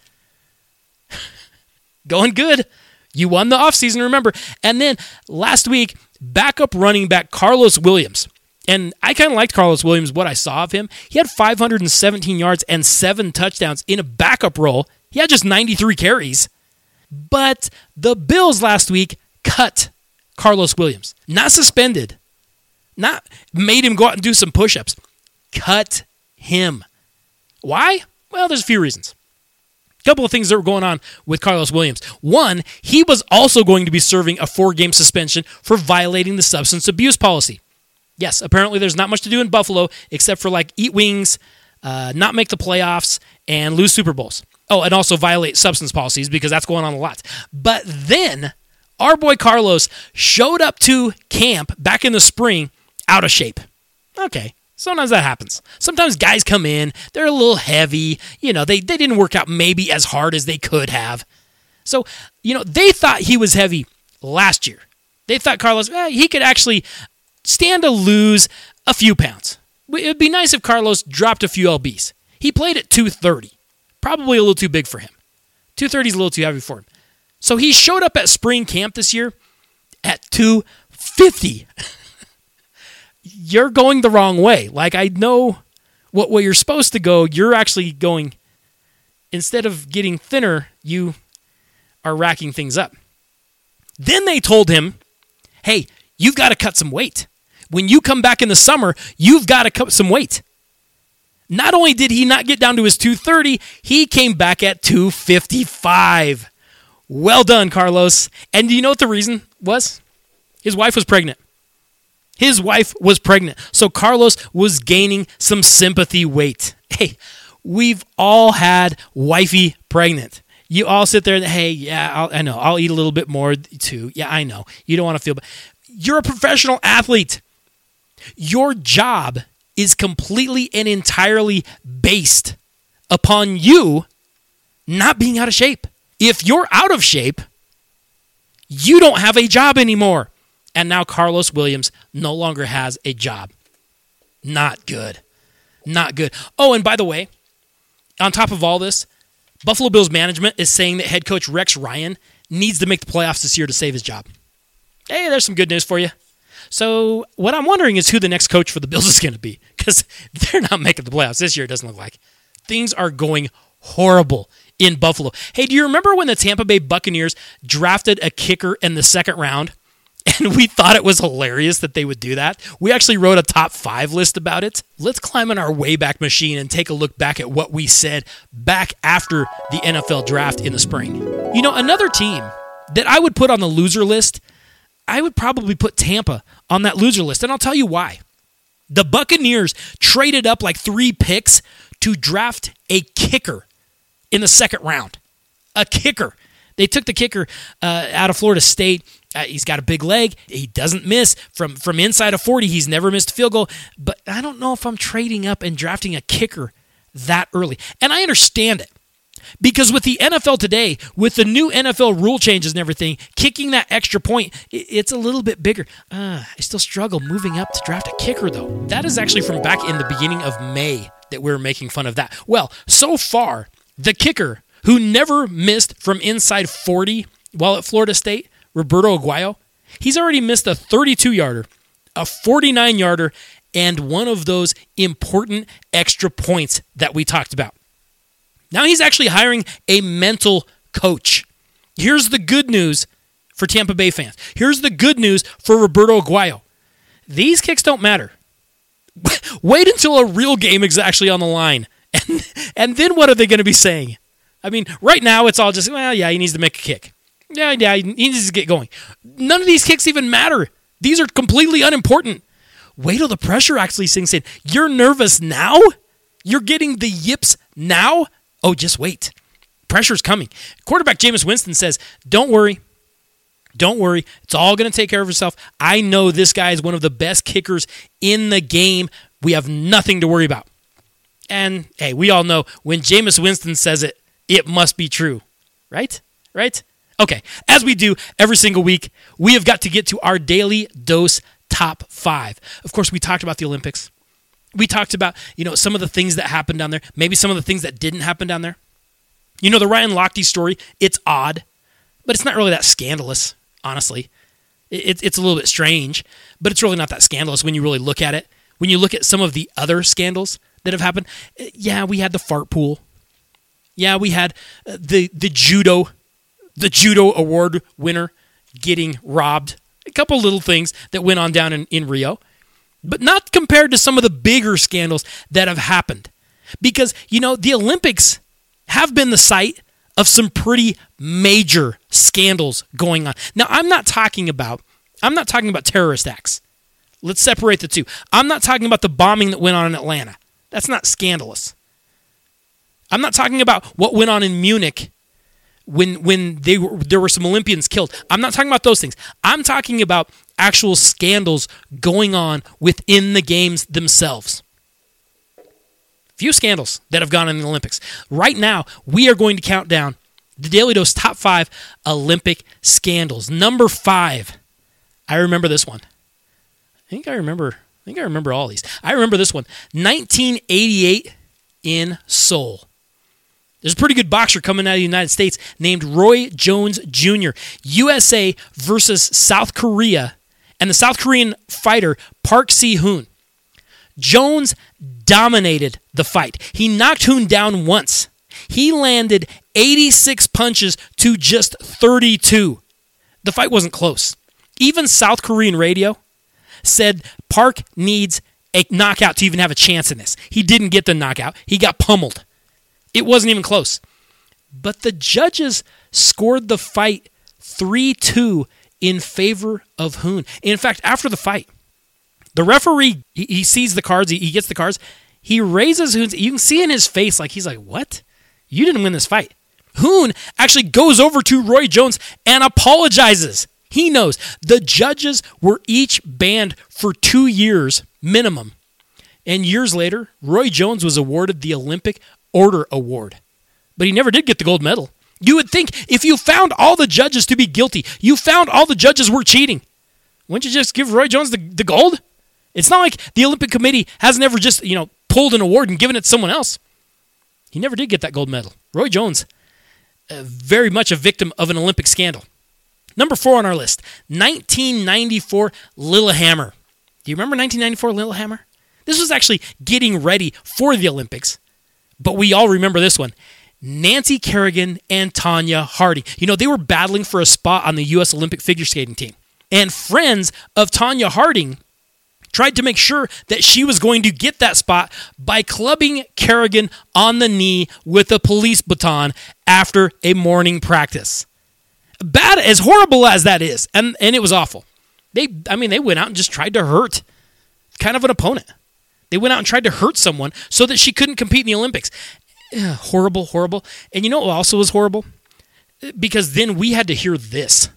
Going good. You won the offseason, remember. And then last week, backup running back Carlos Williams. And I kind of liked Carlos Williams, what I saw of him. He had 517 yards and 7 touchdowns in a backup role. He had just 93 carries. But the Bills last week cut Carlos Williams. Not suspended. Not made him go out and do some push-ups. Cut him. Why? Well, there's a few reasons. A couple of things that were going on with Carlos Williams. One, he was also going to be serving a 4-game suspension for violating the substance abuse policy. Yes, apparently there's not much to do in Buffalo except for eat wings, not make the playoffs, and lose Super Bowls. Oh, and also violate substance policies because that's going on a lot. But then our boy Carlos showed up to camp back in the spring out of shape. Okay, sometimes that happens. Sometimes guys come in, they're a little heavy. They didn't work out maybe as hard as they could have. So, they thought he was heavy last year. They thought Carlos, he could actually stand to lose a few pounds. It would be nice if Carlos dropped a few lbs. He played at 230. Probably a little too big for him. 230 is a little too heavy for him. So he showed up at spring camp this year at 250. You're going the wrong way. I know what way you're supposed to go. You're actually going, instead of getting thinner, you are racking things up. Then they told him, hey, you've got to cut some weight. When you come back in the summer, you've got to cut some weight. Not only did he not get down to his 230, he came back at 255. Well done, Carlos. And do you know what the reason was? His wife was pregnant. His wife was pregnant. So Carlos was gaining some sympathy weight. Hey, we've all had wifey pregnant. You all sit there and, hey, yeah, I know. I'll eat a little bit more too. Yeah, I know. You don't want to feel bad. You're a professional athlete. Your job is completely and entirely based upon you not being out of shape. If you're out of shape, you don't have a job anymore. And now Carlos Williams no longer has a job. Not good. Not good. Oh, and by the way, on top of all this, Buffalo Bills management is saying that head coach Rex Ryan needs to make the playoffs this year to save his job. Hey, there's some good news for you. So what I'm wondering is who the next coach for the Bills is going to be, because they're not making the playoffs this year, it doesn't look like. Things are going horrible in Buffalo. Hey, do you remember when the Tampa Bay Buccaneers drafted a kicker in the second round? And we thought it was hilarious that they would do that. We actually wrote a top 5 list about it. Let's climb on our Wayback Machine and take a look back at what we said back after the NFL draft in the spring. Another team that I would put on the loser list, I would probably put Tampa on that loser list, and I'll tell you why. The Buccaneers traded up 3 picks to draft a kicker in the second round. A kicker. They took the kicker out of Florida State. He's got a big leg. He doesn't miss from inside of 40. He's never missed a field goal. But I don't know if I'm trading up and drafting a kicker that early. And I understand it. Because with the NFL today, with the new NFL rule changes and everything, kicking that extra point, it's a little bit bigger. I still struggle moving up to draft a kicker, though. That is actually from back in the beginning of May that we were making fun of that. Well, so far, the kicker who never missed from inside 40 while at Florida State, Roberto Aguayo, he's already missed a 32-yarder, a 49-yarder, and one of those important extra points that we talked about. Now he's actually hiring a mental coach. Here's the good news for Tampa Bay fans. Here's the good news for Roberto Aguayo. These kicks don't matter. Wait until a real game is actually on the line. And then what are they going to be saying? I mean, right now it's all just, well, yeah, he needs to make a kick. Yeah, he needs to get going. None of these kicks even matter. These are completely unimportant. Wait till the pressure actually sinks in. You're nervous now? You're getting the yips now? Oh, just wait. Pressure's coming. Quarterback Jameis Winston says, don't worry. Don't worry. It's all going to take care of itself. I know this guy is one of the best kickers in the game. We have nothing to worry about. And, hey, we all know when Jameis Winston says it, it must be true. Right? Right? Okay. As we do every single week, we have got to get to our Daily Dose Top 5. Of course, we talked about the Olympics. We talked about, some of the things that happened down there, maybe some of the things that didn't happen down there. The Ryan Lochte story, it's odd, but it's not really that scandalous, honestly. It's a little bit strange, but it's really not that scandalous when you really look at it. When you look at some of the other scandals that have happened, yeah, we had the fart pool. Yeah, we had the judo award winner getting robbed. A couple little things that went on down in Rio, but not compared to some of the bigger scandals that have happened. Because, the Olympics have been the site of some pretty major scandals going on. Now, I'm not talking about terrorist acts. Let's separate the two. I'm not talking about the bombing that went on in Atlanta. That's not scandalous. I'm not talking about what went on in Munich when there were some Olympians killed. I'm not talking about those things. I'm talking about actual scandals going on within the games themselves. Few scandals that have gone on in the Olympics. Right now, we are going to count down the Daily Dose top 5 Olympic scandals. Number 5. I remember this one. I think I remember all these. I remember this one. 1988 in Seoul. There's a pretty good boxer coming out of the United States named Roy Jones Jr. USA versus South Korea, and the South Korean fighter Park Si-hoon. Jones dominated the fight. He knocked Hoon down once. He landed 86 punches to just 32. The fight wasn't close. Even South Korean radio said Park needs a knockout to even have a chance in this. He didn't get the knockout. He got pummeled. It wasn't even close. But the judges scored the fight 3-2 in favor of Hoon. In fact, after the fight, the referee, he sees the cards, he gets the cards, he raises Hoon's, you can see in his face, he's like, what? You didn't win this fight. Hoon actually goes over to Roy Jones and apologizes. He knows. The judges were each banned for 2 years minimum. And years later, Roy Jones was awarded the Olympic Order Award. But he never did get the gold medal. You would think if you found all the judges to be guilty, you found all the judges were cheating, wouldn't you just give Roy Jones the gold? It's not like the Olympic Committee hasn't ever just, pulled an award and given it to someone else. He never did get that gold medal. Roy Jones, very much a victim of an Olympic scandal. Number 4 on our list, 1994 Lillehammer. Do you remember 1994 Lillehammer? This was actually getting ready for the Olympics, but we all remember this one. Nancy Kerrigan and Tonya Harding. They were battling for a spot on the U.S. Olympic figure skating team. And friends of Tonya Harding tried to make sure that she was going to get that spot by clubbing Kerrigan on the knee with a police baton after a morning practice. Bad, as horrible as that is, and it was awful. They went out and just tried to hurt kind of an opponent. They went out and tried to hurt someone so that she couldn't compete in the Olympics. Horrible, horrible. And you know what also was horrible? Because then we had to hear this.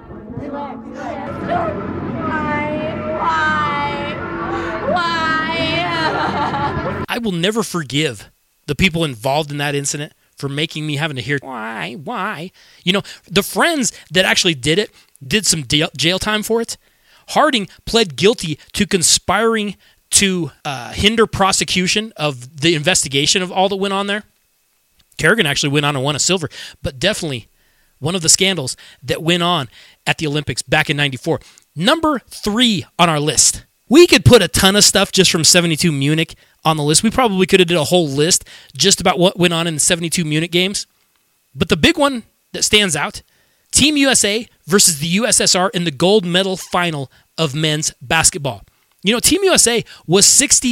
Why? I will never forgive the people involved in that incident for making me having to hear, why? The friends that actually did it did some jail time for it. Harding pled guilty to conspiring to hinder prosecution of the investigation of all that went on there. Kerrigan actually went on and won a silver, but definitely one of the scandals that went on at the Olympics back in 94. Number 3 on our list. We could put a ton of stuff just from 72 Munich on the list. We probably could have did a whole list just about what went on in the 72 Munich games. But the big one that stands out, Team USA versus the USSR in the gold medal final of men's basketball. You know, Team USA was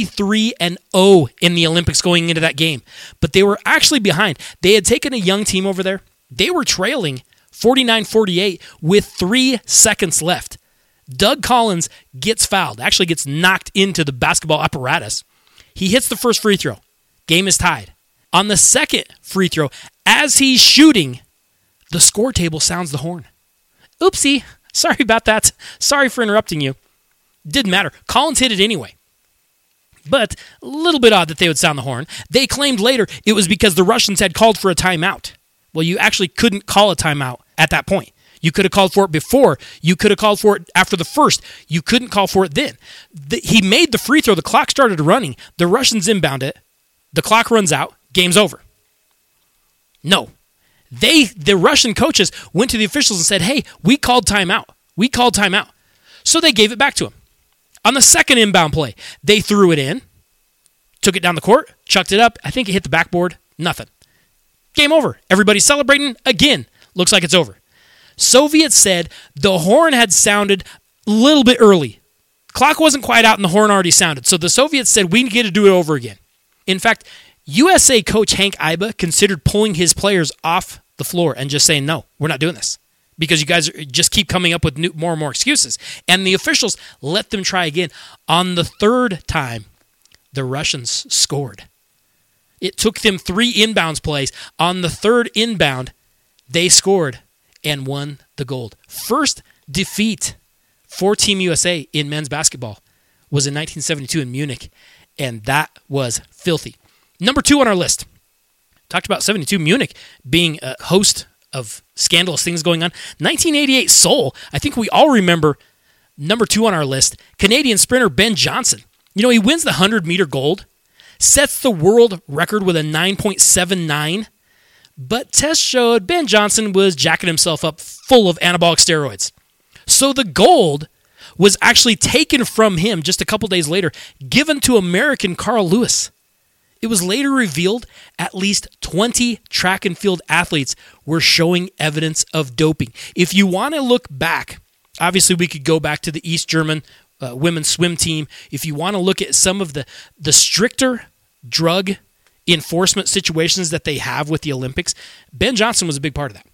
63-0 in the Olympics going into that game, but they were actually behind. They had taken a young team over there. They were trailing 49-48 with 3 seconds left. Doug Collins gets fouled, actually gets knocked into the basketball apparatus. He hits the first free throw. Game is tied. On the second free throw, as he's shooting, the score table sounds the horn. Oopsie. Sorry about that. Sorry for interrupting you. Didn't matter. Collins hit it anyway. But a little bit odd that they would sound the horn. They claimed later it was because the Russians had called for a timeout. Well, you actually couldn't call a timeout at that point. You could have called for it before. You could have called for it after the first. You couldn't call for it then. He made the free throw. The clock started running. The Russians inbound it. The clock runs out. Game's over. No. The Russian coaches went to the officials and said, hey, we called timeout. We called timeout. So they gave it back to him. On the second inbound play, they threw it in, took it down the court, chucked it up. I think it hit the backboard. Nothing. Game over. Everybody's celebrating again. Looks like it's over. Soviets said the horn had sounded a little bit early. Clock wasn't quite out and the horn already sounded. So the Soviets said, we get to do it over again. In fact, USA coach Hank Iba considered pulling his players off the floor and just saying, no, we're not doing this. Because you guys just keep coming up with more and more excuses. And the officials let them try again. On the third time, the Russians scored. It took them 3 inbounds plays. On the third inbound, they scored and won the gold. First defeat for Team USA in men's basketball was in 1972 in Munich, and that was filthy. Number 2 on our list. Talked about 72 Munich being a host of scandalous things going on. 1988 Seoul, I think we all remember number 2 on our list, Canadian sprinter Ben Johnson. You know, he wins the 100-meter gold, sets the world record with a 9.79, but tests showed Ben Johnson was jacking himself up full of anabolic steroids. So the gold was actually taken from him just a couple days later, given to American Carl Lewis. It was later revealed at least 20 track and field athletes were showing evidence of doping. If you want to look back, obviously we could go back to the East German women's swim team. If you want to look at some of the stricter drug enforcement situations that they have with the Olympics, Ben Johnson was a big part of that.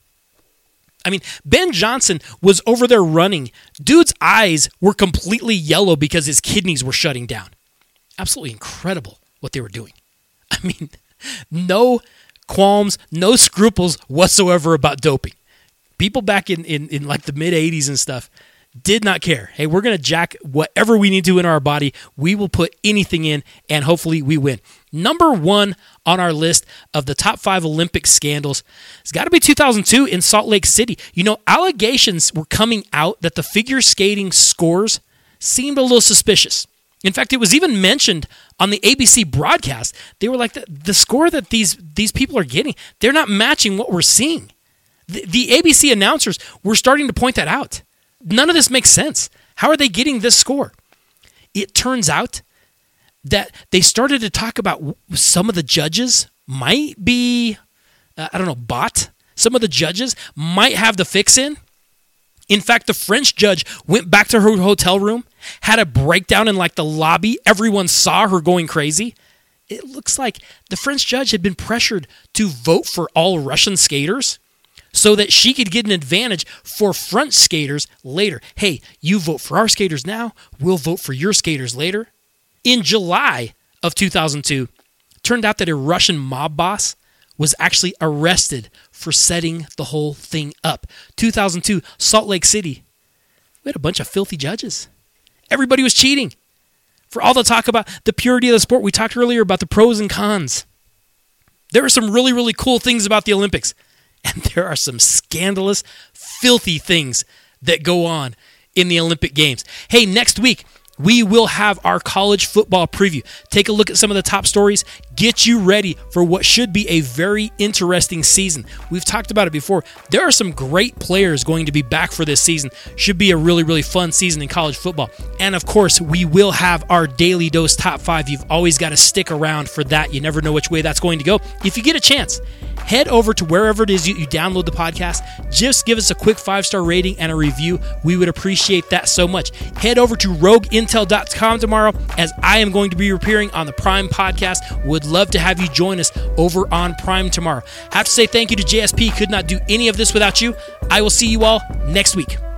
I mean, Ben Johnson was over there running. Dude's eyes were completely yellow because his kidneys were shutting down. Absolutely incredible what they were doing. I mean, no qualms, no scruples whatsoever about doping. People back in like the mid-'80s and stuff did not care. Hey, we're going to jack whatever we need to in our body. We will put anything in, and hopefully we win. Number 1 on our list of the top 5 Olympic scandals has got to be 2002 in Salt Lake City. You know, allegations were coming out that the figure skating scores seemed a little suspicious. In fact, it was even mentioned on the ABC broadcast. They were like, the score that these people are getting, they're not matching what we're seeing. The ABC announcers were starting to point that out. None of this makes sense. How are they getting this score? It turns out that they started to talk about some of the judges might be, bought. Some of the judges might have the fix in. In fact, the French judge went back to her hotel room, had a breakdown in like the lobby. Everyone saw her going crazy. It looks like the French judge had been pressured to vote for all Russian skaters so that she could get an advantage for French skaters later. Hey, you vote for our skaters now, we'll vote for your skaters later. In July of 2002, it turned out that a Russian mob boss was actually arrested for setting the whole thing up. 2002, Salt Lake City. We had a bunch of filthy judges. Everybody was cheating. For all the talk about the purity of the sport, we talked earlier about the pros and cons. There are some really, really cool things about the Olympics. And there are some scandalous, filthy things that go on in the Olympic Games. Hey, next week, we will have our college football preview. Take a look at some of the top stories. Get you ready for what should be a very interesting season. We've talked about it before. There are some great players going to be back for this season. Should be a really, really fun season in college football. And of course, we will have our Daily Dose Top 5. You've always got to stick around for that. You never know which way that's going to go. If you get a chance, head over to wherever it is you download the podcast. Just give us a quick 5-star rating and a review. We would appreciate that so much. Head over to Rogue Intel rogueintel.com tomorrow, as I am going to be appearing on the Prime podcast. Would love to have you join us over on Prime tomorrow. Have to say thank you to JSP. Could not do any of this without you. I will see you all next week.